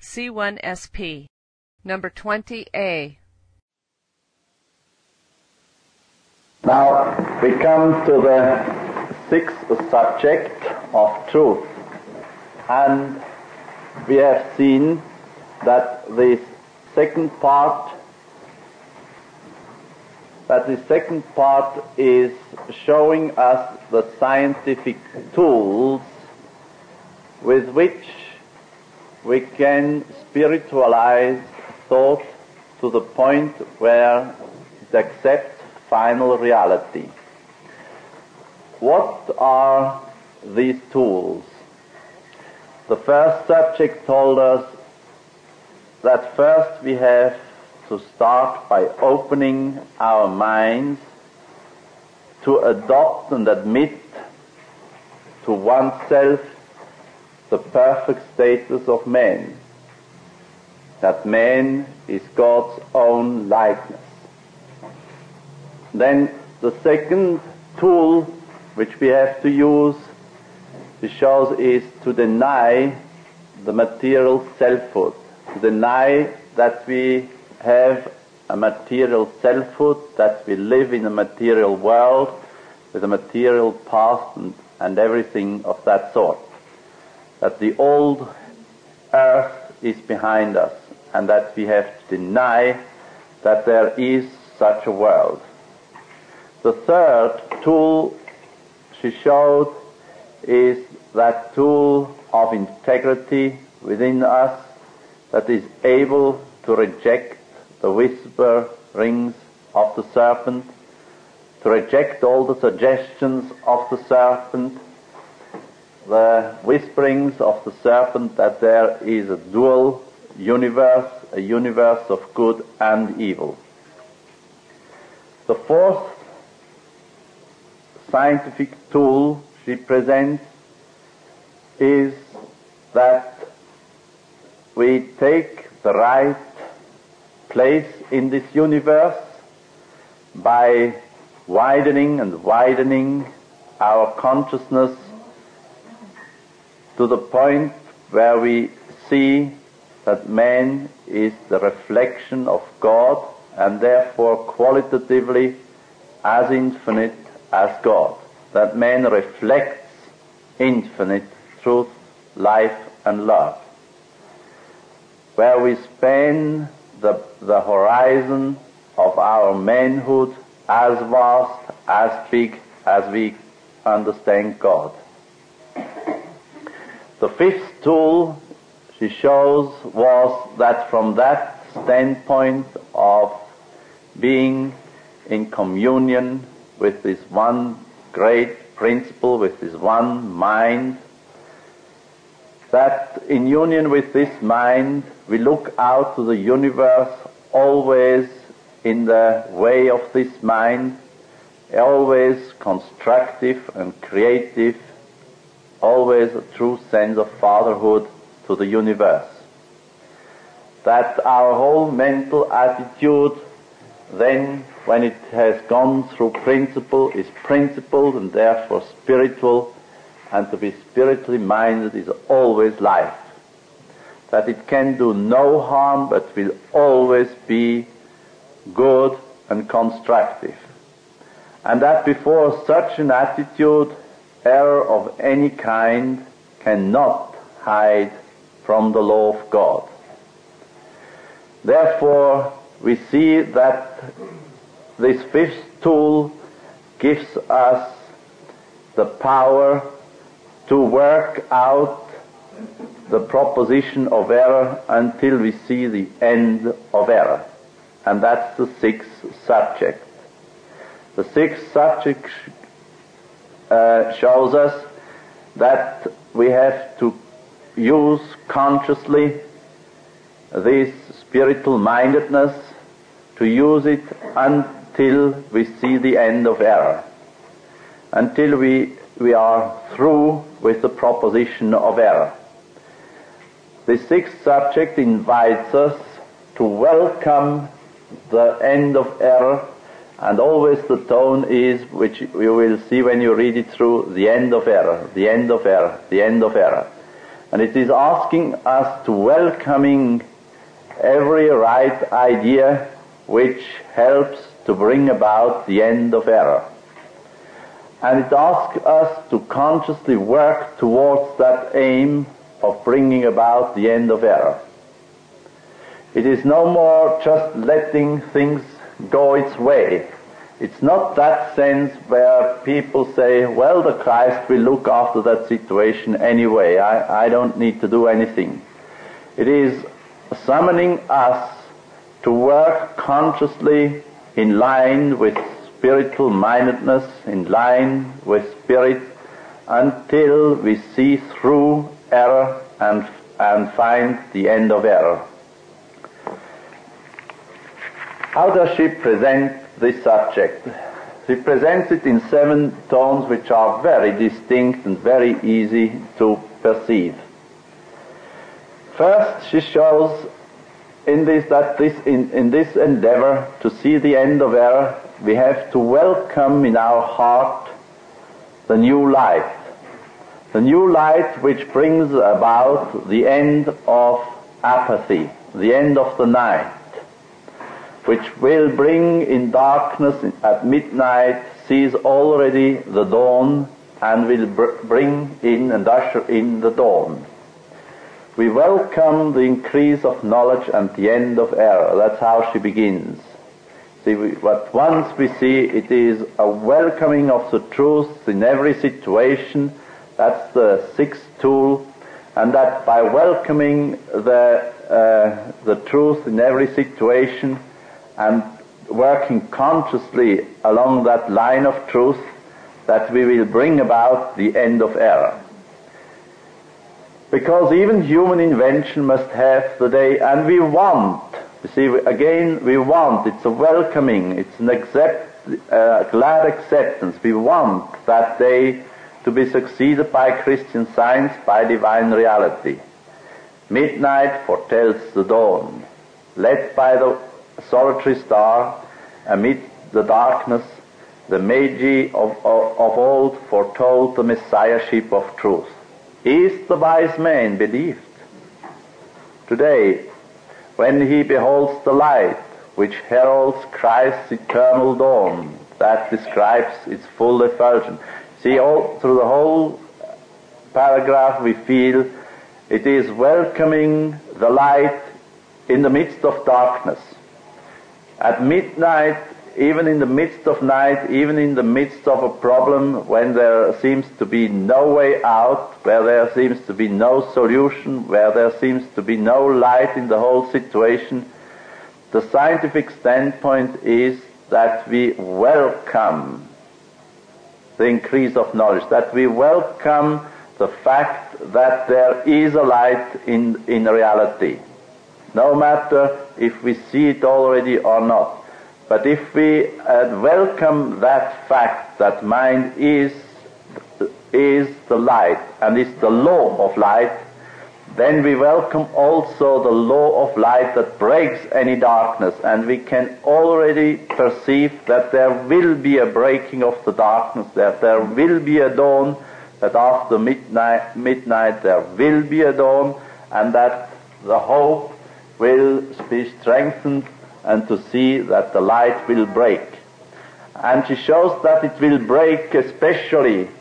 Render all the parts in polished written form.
C1SP. Number 20A. Now we come to the sixth subject of truth, and we have seen that this second part is showing us the scientific tools with which we can spiritualize thought to the point where it accepts final reality. What are these tools? The first subject told us that first we have to start by opening our minds to adopt and admit to oneself the perfect status of man, that man is God's own likeness. Then the second tool which we have to use, it shows, is to deny the material selfhood, to deny that we have a material selfhood, that we live in a material world with a material past and everything of that sort, that the old earth is behind us and that we have to deny that there is such a world. The third tool she showed is that tool of integrity within us that is able to reject the whisperings of the serpent, to reject all the suggestions of the serpent, the whisperings of the serpent that there is a dual universe, a universe of good and evil. The fourth scientific tool she presents is that we take the right place in this universe by widening and widening our consciousness to the point where we see that man is the reflection of God and therefore qualitatively as infinite as God, that man reflects infinite truth, life and love, where we span the horizon of our manhood as vast, as big as we understand God. The fifth tool she shows was that from that standpoint of being in communion with this one great principle, with this one mind, that in union with this mind we look out to the universe always in the way of this mind, always constructive and creative, always a true sense of fatherhood to the universe. That our whole mental attitude then, when it has gone through principle, is principled and therefore spiritual, and to be spiritually minded is always life. That it can do no harm but will always be good and constructive. And that before such an attitude, error of any kind cannot hide from the law of God. Therefore, we see that this fifth tool gives us the power to work out the proposition of error until we see the end of error. And that's the sixth subject. The sixth subject shows us that we have to use consciously this spiritual mindedness, to use it until we see the end of error, until we are through with the proposition of error. The sixth subject invites us to welcome the end of error, and always the tone is, which you will see when you read it through, the end of error, the end of error, the end of error. And it is asking us to welcoming every right idea which helps to bring about the end of error. And it asks us to consciously work towards that aim of bringing about the end of error. It is no more just letting things go its way. It's not that sense where people say, well, the Christ will look after that situation anyway. I don't need to do anything. It is summoning us to work consciously in line with spiritual mindedness, in line with spirit, until we see through error and find the end of error. How does she present this subject? She presents it in 7 tones which are very distinct and very easy to perceive. First, she shows in this endeavor to see the end of error, we have to welcome in our heart the new light. The new light which brings about the end of apathy, the end of the night, which will bring in darkness at midnight, sees already the dawn, and will bring in and usher in the dawn. We welcome the increase of knowledge and the end of error. That's how she begins. See, but once we see it is a welcoming of the truth in every situation, that's the 6th tool, and that by welcoming the truth in every situation and working consciously along that line of truth, that we will bring about the end of error. Because even human invention must have the day, and we want, you see, again, we want, it's a welcoming, it's a glad acceptance. We want that day to be succeeded by Christian science, by divine reality. Midnight foretells the dawn, led by the solitary star amid the darkness. The Magi of old foretold the messiahship of truth. Is the wise man believed? Today, when he beholds the light which heralds Christ's eternal dawn, that describes its full effulgence. See, all through the whole paragraph we feel it is welcoming the light in the midst of darkness. At midnight, even in the midst of night, even in the midst of a problem, when there seems to be no way out, where there seems to be no solution, where there seems to be no light in the whole situation, the scientific standpoint is that we welcome the increase of knowledge, that we welcome the fact that there is a light in reality, no matter if we see it already or not. But if we welcome that fact that mind is the light and is the law of light, then we welcome also the law of light that breaks any darkness, and we can already perceive that there will be a breaking of the darkness, that there will be a dawn, that after midnight there will be a dawn, and that the hope will be strengthened, and to see that the light will break. And she shows that it will break especially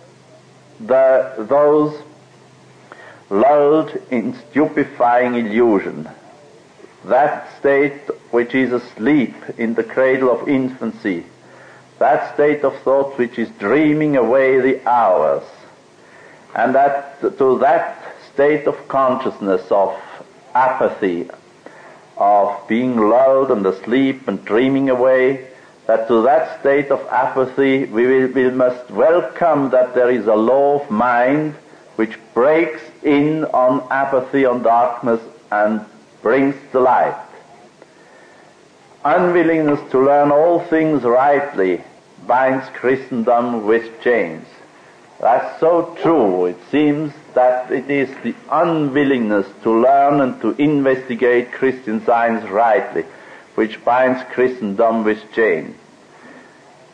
those lulled in stupefying illusion, that state which is asleep in the cradle of infancy, that state of thought which is dreaming away the hours, and that to that state of consciousness of apathy, of being lulled and asleep and dreaming away, that to that state of apathy we must welcome that there is a law of mind which breaks in on apathy, on darkness, and brings the light. Unwillingness to learn all things rightly binds Christendom with chains. That's so true. It seems that it is the unwillingness to learn and to investigate Christian science rightly which binds Christendom with chains.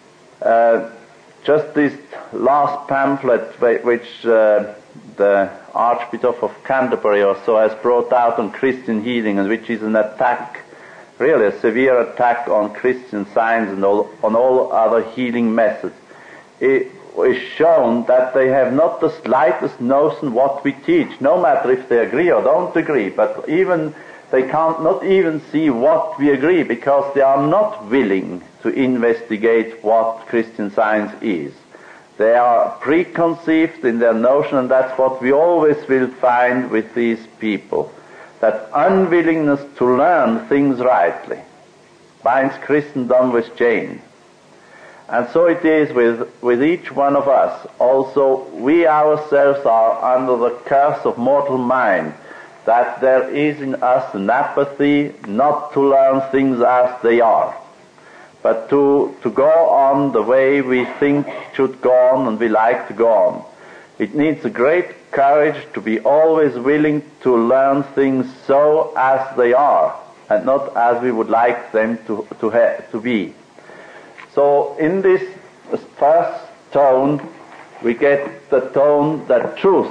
Just this last pamphlet which the Archbishop of Canterbury or so, has brought out on Christian healing, and which is an attack, really a severe attack on Christian Science and on all other healing methods. It is shown that they have not the slightest notion what we teach, no matter if they agree or don't agree, but even they can't not even see what we agree, because they are not willing to investigate what Christian Science is. They are preconceived in their notion, and that's what we always will find with these people, that unwillingness to learn things rightly binds Christendom with chains. And so it is with each one of us. Also, we ourselves are under the curse of mortal mind, that there is in us an apathy not to learn things as they are, but to go on the way we think should go on and we like to go on. It needs a great courage to be always willing to learn things so as they are, and not as we would like them to be. So in this first tone, we get the tone that truth,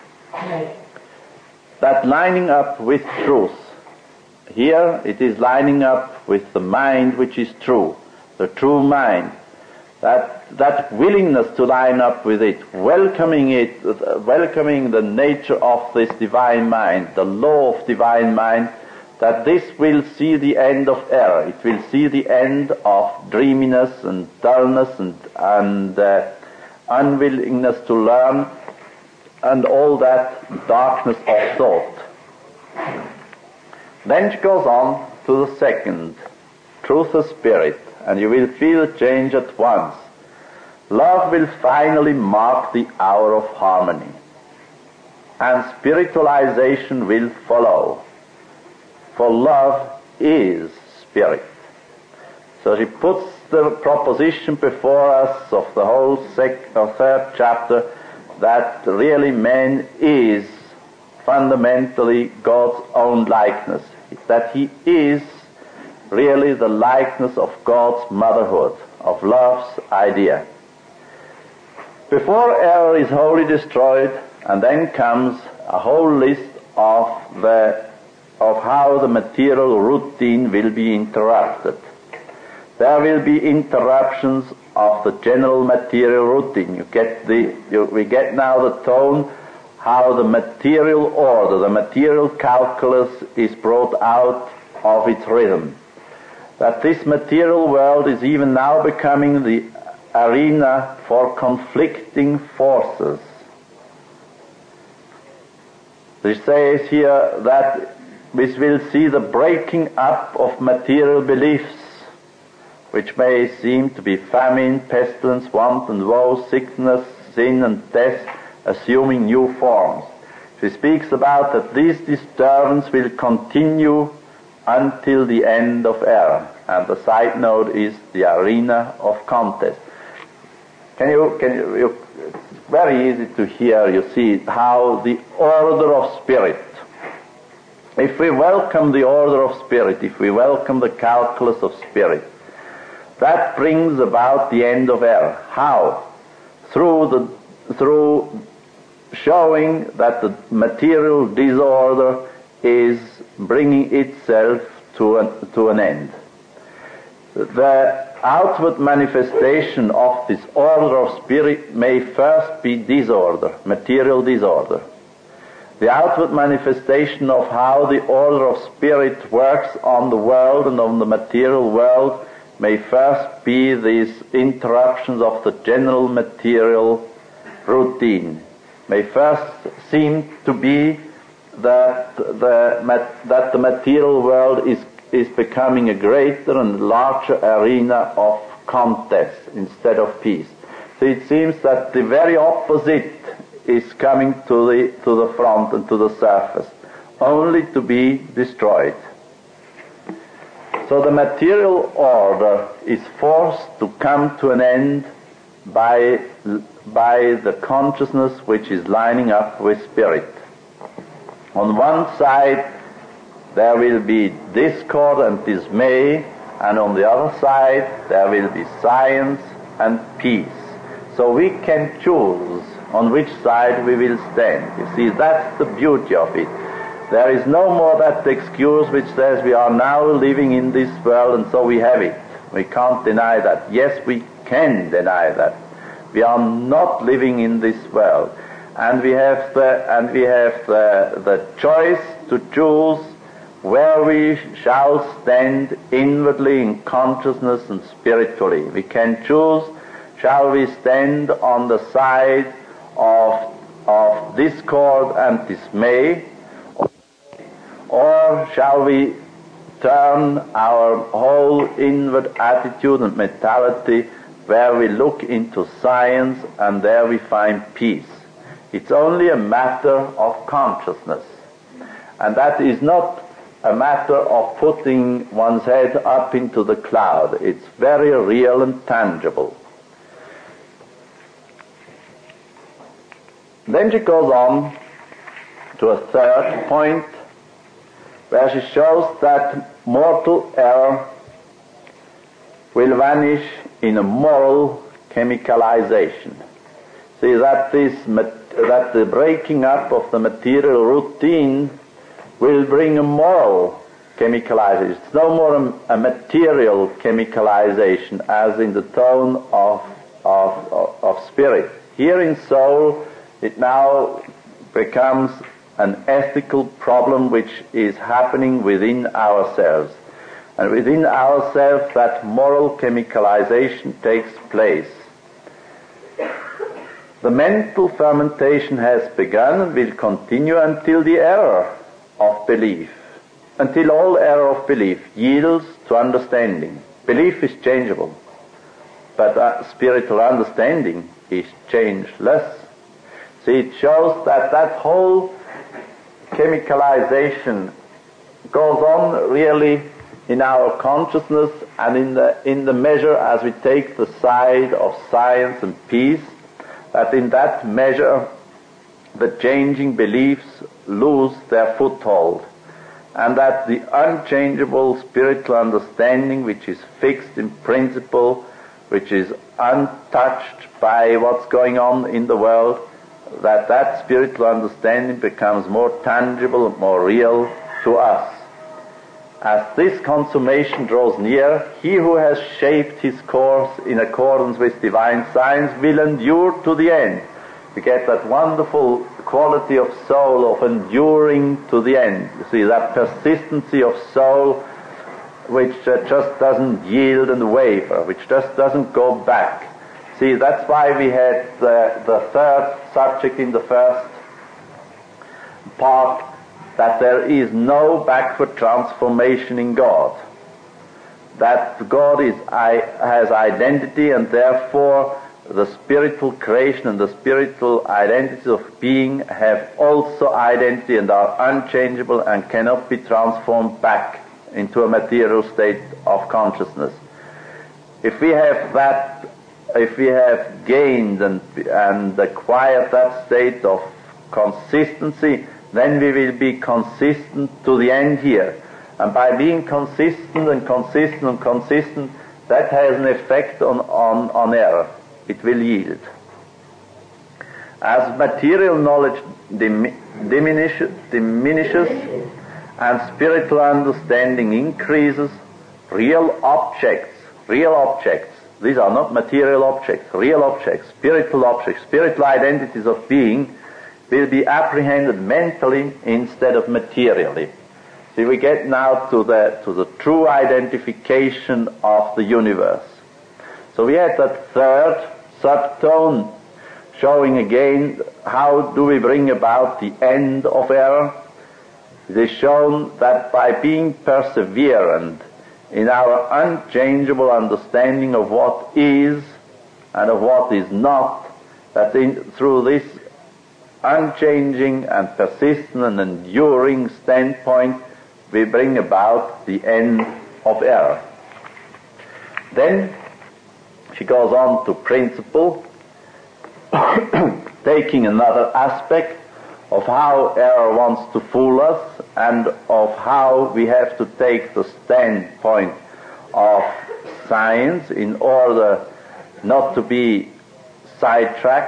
that lining up with truth. Here it is lining up with the mind which is true, the true mind. That willingness to line up with it, welcoming the nature of this divine mind, the law of divine mind, that this will see the end of error. It will see the end of dreaminess and dullness and unwillingness to learn and all that darkness of thought. Then she goes on to the second, truth of spirit, and you will feel a change at once. Love will finally mark the hour of harmony, and spiritualization will follow. For love is spirit. So she puts the proposition before us of the whole third chapter, that really man is fundamentally God's own likeness, that he is really the likeness of God's motherhood, of love's idea. Before error is wholly destroyed, and then comes a whole list of how the material routine will be interrupted. There will be interruptions of the general material routine. We get now the tone how the material order, the material calculus is brought out of its rhythm. That this material world is even now becoming the arena for conflicting forces. It says here that we will see the breaking up of material beliefs, which may seem to be famine, pestilence, want and woe, sickness, sin and death, assuming new forms. She speaks about that this disturbance will continue until the end of error, and the side note is the arena of contest. It's very easy to hear, you see, how the order of spirit, if we welcome the order of spirit, if we welcome the calculus of spirit, that brings about the end of error. How? Through showing that the material disorder is bringing itself to an end. The outward manifestation of this order of spirit may first be disorder, material disorder. The outward manifestation of how the order of spirit works on the world and on the material world may first be these interruptions of the general material routine, may first seem to be that the material world is becoming a greater and larger arena of contest instead of peace. So it seems that the very opposite is coming to the front and to the surface, only to be destroyed. So the material order is forced to come to an end by the consciousness which is lining up with spirit. On one side there will be discord and dismay, and on the other side there will be science and peace. So we can choose on which side we will stand. You see, that's the beauty of it. There is no more that excuse which says we are now living in this world and so we have it. We can't deny that. Yes, we can deny that. We are not living in this world. And we have the choice to choose where we shall stand inwardly in consciousness and spiritually. We can choose, shall we stand on the side of discord and dismay, or shall we turn our whole inward attitude and mentality where we look into science and there we find peace. It's only a matter of consciousness. And that is not a matter of putting one's head up into the cloud. It's very real and tangible. Then she goes on to a third point, where she shows that mortal error will vanish in a moral chemicalization. See, that the breaking up of the material routine will bring a moral chemicalization. It's no more a material chemicalization as in the tone of spirit. Here in soul, it now becomes an ethical problem which is happening within ourselves. And within ourselves, that moral chemicalization takes place. The mental fermentation has begun and will continue until the error of belief, until all error of belief yields to understanding. Belief is changeable, but spiritual understanding is changeless. See, it shows that whole chemicalization goes on really in our consciousness and in the measure as we take the side of science and peace, that in that measure the changing beliefs lose their foothold, and that the unchangeable spiritual understanding, which is fixed in principle, which is untouched by what's going on in the world, that spiritual understanding becomes more tangible, more real to us. As this consummation draws near, he who has shaped his course in accordance with divine science will endure to the end. We get that wonderful quality of soul of enduring to the end. You see, that persistency of soul which just doesn't yield and waver, which just doesn't go back. See, that's why we had the third subject in the first part, that there is no backward transformation in God. That God has identity, and therefore the spiritual creation and the spiritual identities of being have also identity and are unchangeable and cannot be transformed back into a material state of consciousness. If we have that, if we have gained and acquired that state of consistency, then we will be consistent to the end here. And by being consistent and consistent and consistent, that has an effect on error. It will yield. As material knowledge diminishes and spiritual understanding increases, real objects, these are not material objects, real objects, spiritual identities of being will be apprehended mentally instead of materially. See, we get now to the true identification of the universe. So we had that third subtone showing again how do we bring about the end of error. It is shown that by being perseverant in our unchangeable understanding of what is and of what is not, that through this unchanging and persistent and enduring standpoint we bring about the end of error. Then she goes on to principle, taking another aspect of how error wants to fool us and of how we have to take the standpoint of science in order not to be sidetracked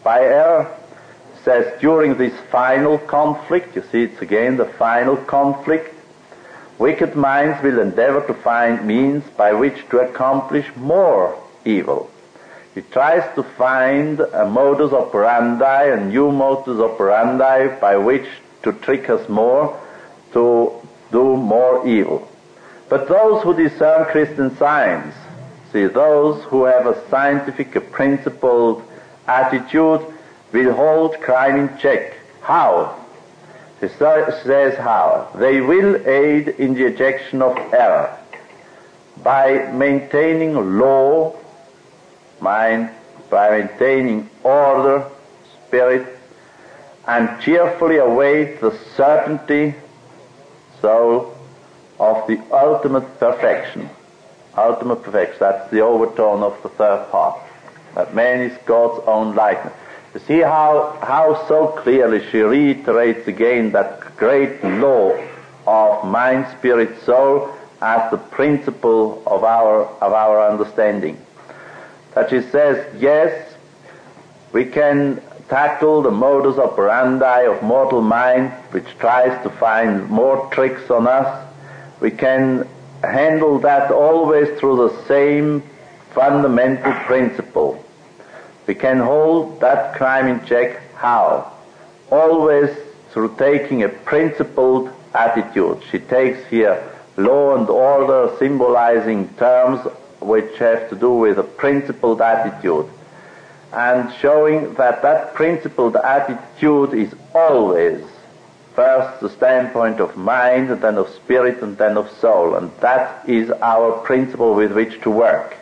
by error. It says during this final conflict, you see it's again the final conflict, wicked minds will endeavor to find means by which to accomplish more evil. He tries to find a modus operandi, a new modus operandi by which to trick us more, to do more evil. But those who discern Christian Science, see, those who have a scientific, a principled attitude, will hold crime in check. How? He says how. They will aid in the ejection of error by maintaining law, mind, by maintaining order, spirit, and cheerfully await the certainty, so, of the ultimate perfection. Ultimate perfection, that's the overtone of the third part. That man is God's own likeness. You see how so clearly she reiterates again that great law of mind, spirit, soul as the principle of our understanding. That she says, yes, we can tackle the modus operandi of mortal mind, which tries to find more tricks on us. We can handle that always through the same fundamental principle. We can hold that crime in check. How? Always through taking a principled attitude. She takes here law and order, symbolizing terms which have to do with a principled attitude, and showing that that principled attitude is always first the standpoint of mind, and then of spirit, and then of soul, and that is our principle with which to work.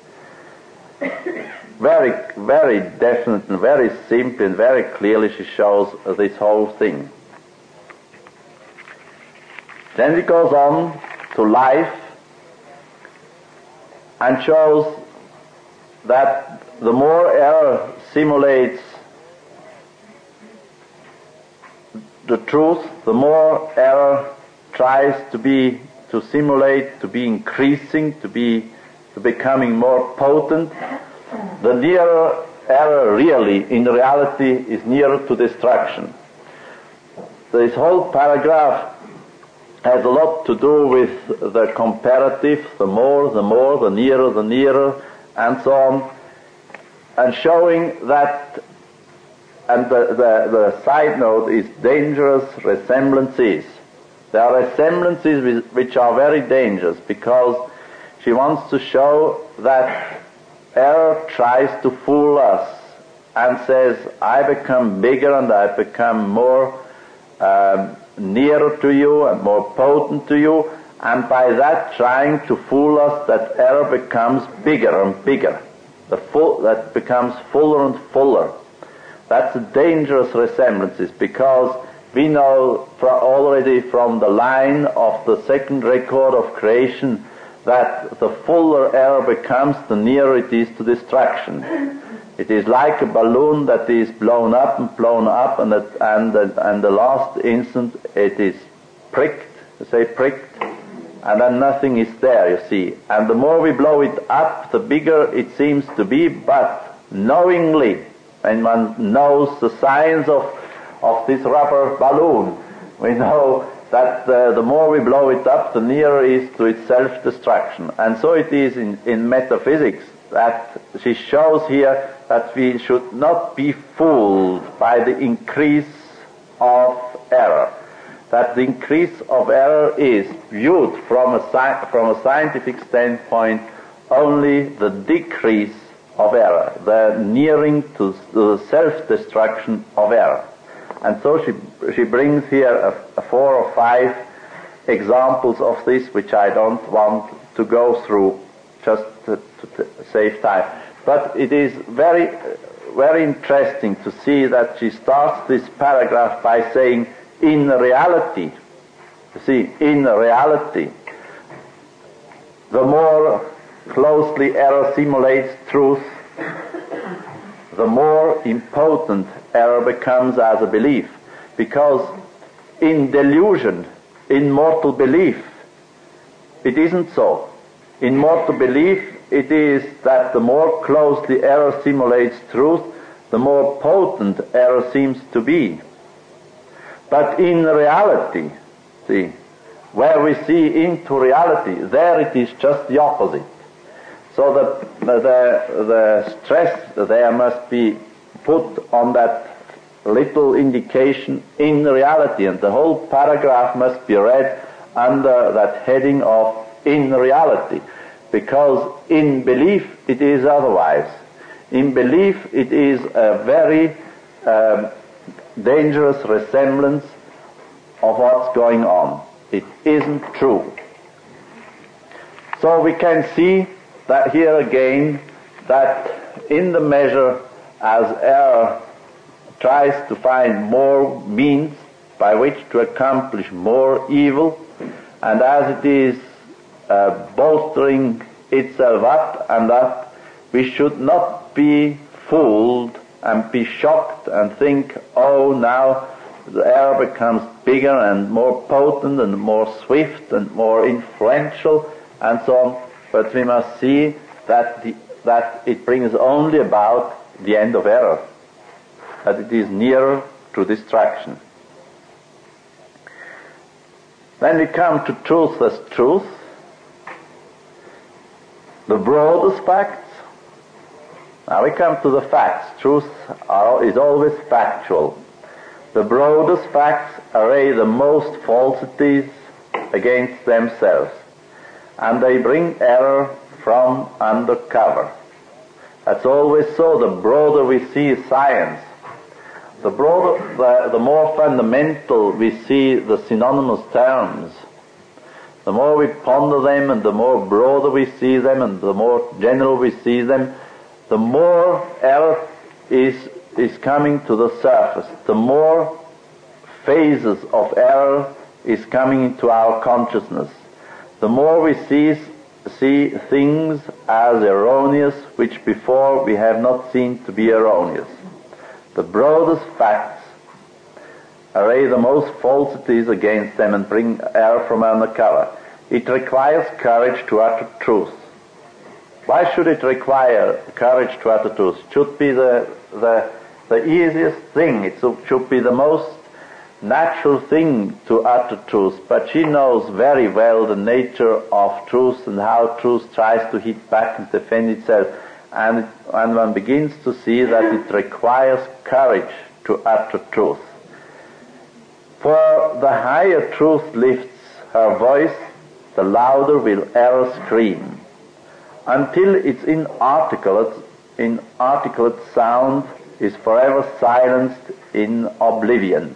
Very, very definite and very simply and very clearly she shows this whole thing. Then she goes on to life and shows that the more error simulates the truth, the more error tries to simulate, to be increasing, to becoming more potent, the nearer error really, in reality, is nearer to destruction. This whole paragraph has a lot to do with the comparative, the more, the nearer, and so on, and showing that, and the side note is dangerous resemblances. There are resemblances which are very dangerous, because she wants to show that error tries to fool us and says, I become bigger and I become more nearer to you and more potent to you, and by that trying to fool us, that error becomes bigger and bigger. That becomes fuller and fuller. That's a dangerous resemblances, because we know already from the line of the second record of creation that the fuller error becomes, the nearer it is to destruction. It is like a balloon that is blown up, and the last instant it is pricked, and then nothing is there, you see. And the more we blow it up, the bigger it seems to be, but knowingly, when one knows the science of this rubber balloon, we know that the more we blow it up, the nearer it is to its self-destruction. And so it is in metaphysics, that she shows here that we should not be fooled by the increase of error. That the increase of error is viewed from a scientific standpoint only the decrease of error, the nearing to the self-destruction of error. And so she brings here 4 or 5 examples of this, which I don't want to go through just to save time. But it is very, very interesting to see that she starts this paragraph by saying, in reality, you see, in reality, the more closely error simulates truth, the more impotent error becomes as a belief. Because in delusion, in mortal belief, it isn't so. In mortal belief, it is that the more closely error simulates truth, the more potent error seems to be. But in reality, see, where we see into reality, there it is just the opposite. So the stress there must be put on that little indication in reality, and the whole paragraph must be read under that heading of in reality, because in belief it is otherwise. In belief it is a very dangerous resemblance of what's going on. It isn't true. So we can see that here again, that in the measure as error tries to find more means by which to accomplish more evil, and as it is bolstering itself up and up, we should not be fooled and be shocked and think, oh, now the error becomes bigger and more potent and more swift and more influential and so on. But we must see that it brings only about the end of error, that it is nearer to destruction. Then we come to truth as truth, the broadest facts. Now we come to the facts. Truth is always factual. The broadest facts array the most falsities against themselves, and they bring error from under cover. That's always so. The broader we see science, the more fundamental we see the synonymous terms, the more we ponder them and the more broader we see them and the more general we see them, the more error is coming to the surface, the more phases of error is coming into our consciousness, the more we see things as erroneous which before we have not seen to be erroneous. The broadest facts array the most falsities against them and bring error from under cover. It requires courage to utter truth. Why should it require courage to utter truth? It should be the easiest thing. It should be the most natural thing to utter truth. But she knows very well the nature of truth and how truth tries to hit back and defend itself. And one begins to see that it requires courage to utter truth. For the higher truth lifts her voice, the louder will error scream, until its inarticulate sound is forever silenced in oblivion.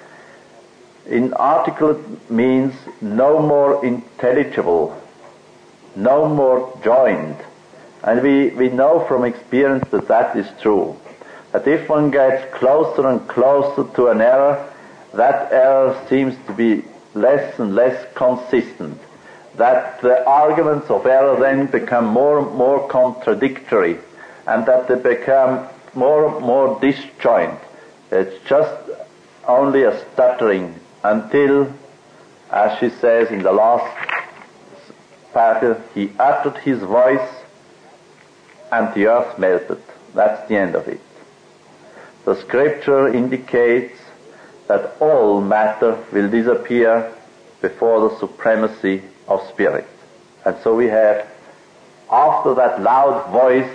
Inarticulate means no more intelligible, no more joined. And we know from experience that is true. That if one gets closer and closer to an error, that error seems to be less and less consistent. That the arguments of error then become more and more contradictory, and that they become more and more disjoint. It's just only a stuttering until, as she says in the last paragraph, he uttered his voice and the earth melted. That's the end of it. The scripture indicates that all matter will disappear before the supremacy of spirit. And so we have, after that loud voice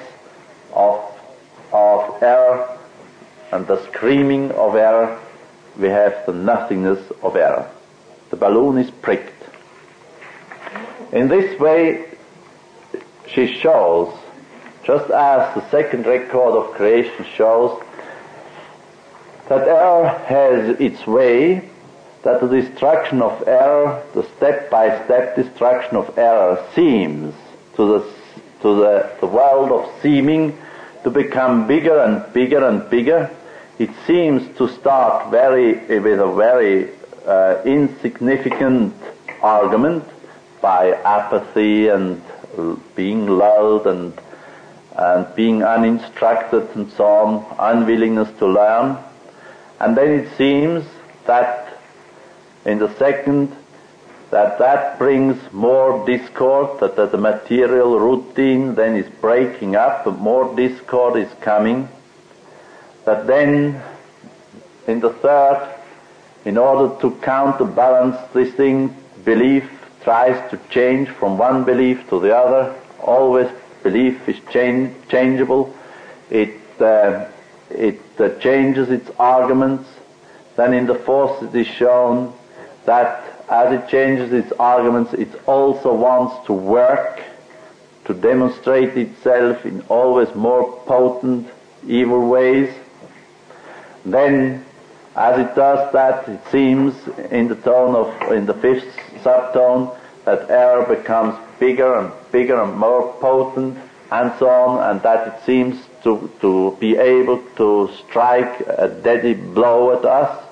of error and the screaming of error, we have the nothingness of error. The balloon is pricked. In this way, she shows, just as the second record of creation shows, that error has its way, that the destruction of error, the step-by-step destruction of error, seems to the world of seeming to become bigger and bigger and bigger. It seems to start with a very insignificant argument by apathy and being lulled and being uninstructed and so on, unwillingness to learn. And then it seems that in the second, that brings more discord, that the material routine then is breaking up, but more discord is coming. that then in the third, in order to counterbalance this thing, belief tries to change from one belief to the other. Always belief is changeable. It changes its arguments. Then in the fourth it is shown that as it changes its arguments, it also wants to work, to demonstrate itself in always more potent evil ways. Then, as it does that, it seems in the fifth subtone, that error becomes bigger and more potent, and so on, and that it seems to be able to strike a deadly blow at us.